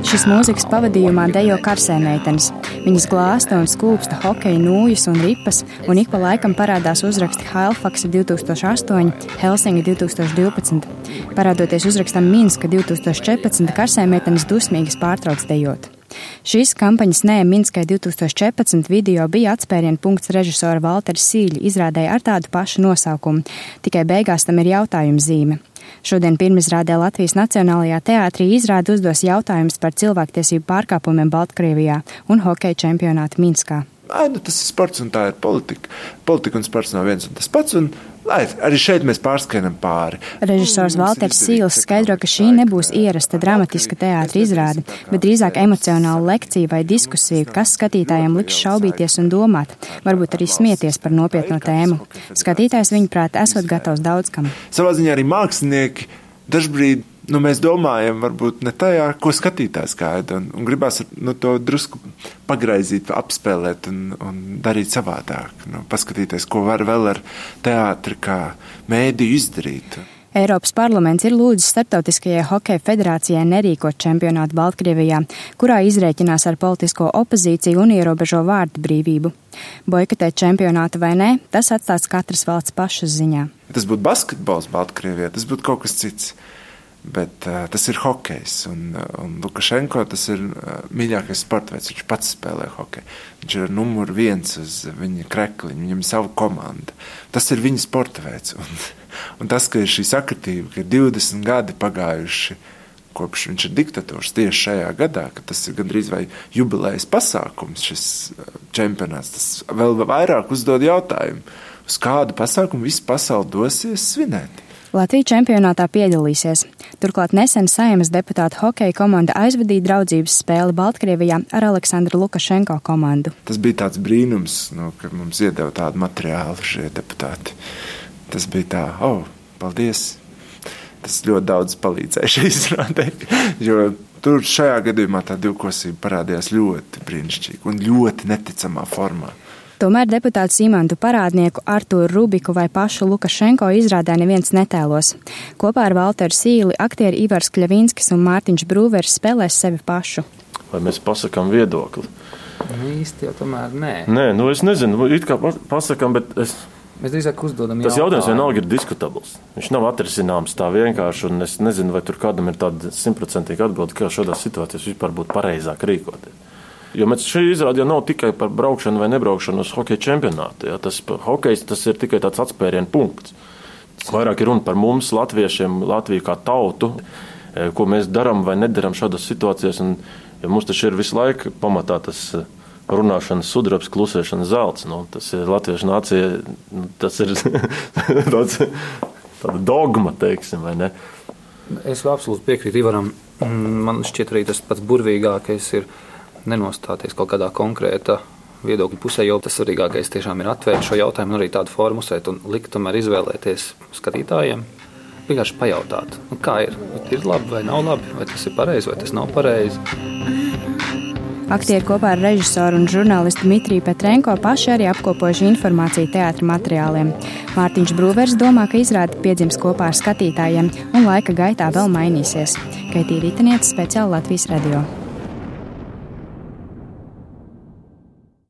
Šis mūzikas pavadījumā dejo karsēmeitenes. Viņas glāsta un skūpsta hokeja nūjas un ripas, un ik pa laikam parādās uzraksti Halifaxa 2008, Helsinki 2012. Parādoties uzrakstam Minska 2014, karsēmeitenes dusmīgas pārtrauc dejot. Šīs kampaņas Nē Minskai 2014 video bija atspērienu punkts režisora Valtera Sīļa izrādēja ar tādu pašu nosaukumu, tikai beigās tam ir jautājuma zīme. Šodien pirmizrādē Latvijas Nacionālajā teātrī izrāde uzdos jautājumus par cilvēktiesību pārkāpumiem Baltkrievijā un hokeja čempionātu Minskā. Tas ir sports un tā ir politika. Politika un sports nav viens un tas pats, un arī šeit mēs pārskrienam pāri. Režisors Valters Sīls skaidro, ka šī nebūs ierasta dramatiska teātra izrāde, bet drīzāk emocionāla lekcija vai diskusija, kas skatītājiem liks šaubīties un domāt, varbūt arī smieties par nopietno tēmu. Skatītājs viņuprāt esot gatavs daudz kam. Savā ziņā arī mākslinieki dažbrīd mēs domājam, varbūt ne tajā, ko skatītājs gaida, un gribās to drusku pagraizīt, apspēlēt un darīt savādāk. Paskatīties, ko var vēl ar teātri kā mēdīju izdarīt. Eiropas parlaments ir lūdzis Starptautiskajai hokeja federācijai nerīkot čempionātu Baltkrievijā, kurā izrēķinās ar politisko opozīciju un ierobežo vārdu brīvību. Boikotēt čempionātu vai nē, tas atstāts katras valsts pašas ziņā. Tas būtu basketbols Baltkrievijā, tas būtu kaut kas cits. Bet tas ir hokejs, un Lukašenko tas ir mīļākais sportveids, viņš pats spēlē hokeju. Viņš ir numur 1 uz viņa krekliņa, viņam ir sava komanda. Tas ir viņa sportveids, un tas, ka ir šī sakritība, ka ir 20 gadi pagājuši, kopš viņš ir diktators tieši šajā gadā, ka tas ir gandrīz vai jubilējas pasākums, šis čempionāts, tas vēl vairāk uzdod jautājumu, uz kādu pasākumu visu pasauli dosies svinēt. Latvija čempionātā piedalīsies. Turklāt nesen Saeimas deputāta hokeja komanda aizvadīja draudzības spēli Baltkrievijā ar Aleksandra Lukašenko komandu. Tas bija tāds brīnums, ka mums iedeva tādu materiālu šie deputāti. Tas bija tā, paldies. Tas ļoti daudz palīdzēja šai izrādē, jo tur šajā gadījumā tā divkosība parādījās ļoti brīnišķīgi un ļoti neticamā formā. Tomēr deputātu Imantu Parādnieku, Artūru Rubiku vai pašu Lukašenko izrādē neviens netēlos. Kopā ar Valteru Sīli aktieri Ivars Kļavīnskis un Mārtiņš Brūvers spēlēs sevi pašu. Vai mēs pasakām viedokli? Īsti jau tomēr nē. Nē, es nezinu, it kā pasakām, bet Mēs drīzāk uzdodam tas jautājums vienalga ir diskutabls. Viņš nav atrisināms tā vienkārši, un es nezinu, vai tur kādam ir tāda 100% atbilde, kā šādās situācijās vispār būtu pareizāk rīkoties. Jo šī izrāde jau nav tikai par braukšanu vai nebraukšanu uz hokeja čempionātu. Ja? Hokejs tas ir tikai tāds atspērienu punkts. Vairāk ir runa par mums, latviešiem, Latviju kā tautu, ko mēs darām vai nedarām šādās situācijās. Un, ja mums taču ir visu laiku pamatā tas runāšanas sudrabs, klusēšanas zelts. Tas ir latviešu nācija, tas ir tāda dogma, teiksim, vai ne? Es absolūti piekrītu Ivaram. Man šķiet arī tas pats burvīgākais ir nenostāties kaut kādā konkrēta viedokļa pusē, jo tas svarīgākais tiešām ir atvērt šo jautājumu un arī tādu formu uzsvērt un likt tomēr izvēlēties skatītājiem. Vienkārši pajautāt, kā ir labi vai nav labi, vai tas ir pareizi vai tas nav pareizi. Aktieri kopā ar režisoru un žurnālistu Dmitriju Petrenko paši arī apkopojuši informāciju teātra materiāliem. Mārtiņš Brūvers domā, ka izrāde piedzims kopā ar skatītājiem un laika gaitā vēl mainīsies. Kaitī Ritenieca, speciāli Latvijas radio.